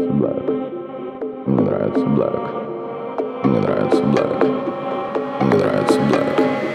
нравится Black. Мне нравится Black. Мне нравится Black. Мне нравится Black.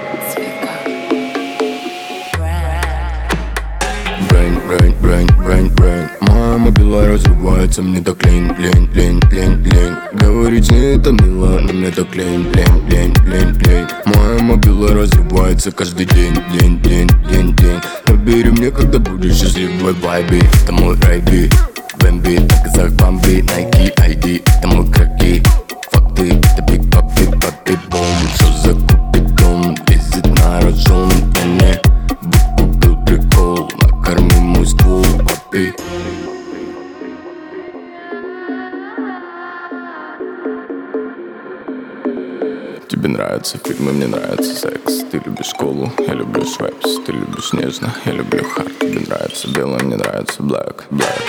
Brain. Моя мобила разрывается, мне так лень. Говорить не это мило, но мне так лень. Моя мобила разрывается каждый день. Набери мне, когда будешь счастливой вайбе. Это мой райби, Бэмби, на казах бамби, Nike ID, это мой краки. Факты, это биг папи, бом. Что за купидон, лезет на рожон. Я не купил прикол, накорми мой ствол, папи. Тебе нравятся фильмы, мне нравится секс. Ты любишь колу, я люблю швепс. Ты любишь нежно, я люблю хард. Тебе нравится белое, мне нравится black.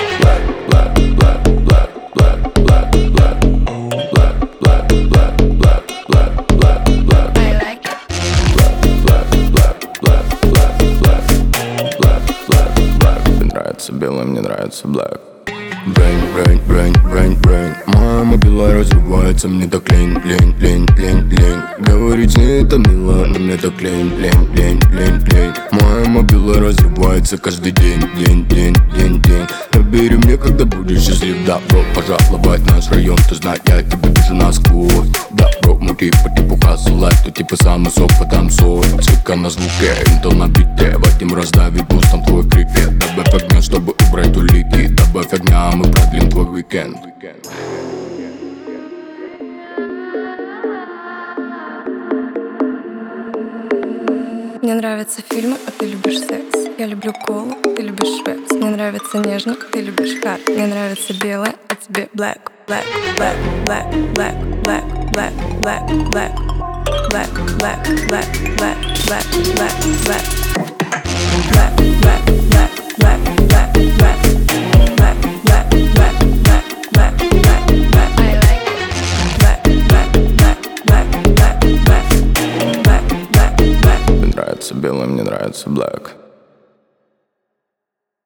Тебе нравится белое, мне нравится black. Brain. Моя мобила разрывается, мне так лень. Говорить не это мило, но мне так лень. Моя мобила разрывается каждый день. Набери мне, когда будешь счастлив. Да, бро, пожаловать в наш район. Ты знаешь, я тебе вижу насквозь. Да, бро, мути по типу hustle life. Ты типа самый сок, потанцуй. Цика на звуке, интел на бите. Вадим раздавит бустом твой крикет. Добавь огня, чтобы убрать улики. Добавь огня, мы продлим твой уикенд. Мне нравятся фильмы, а ты любишь секс. Я люблю колу, ты любишь швепс. Мне нравится нежно, ты любишь хард. Мне нравится белое, а тебе black. Мне нравится белое, мне нравится black.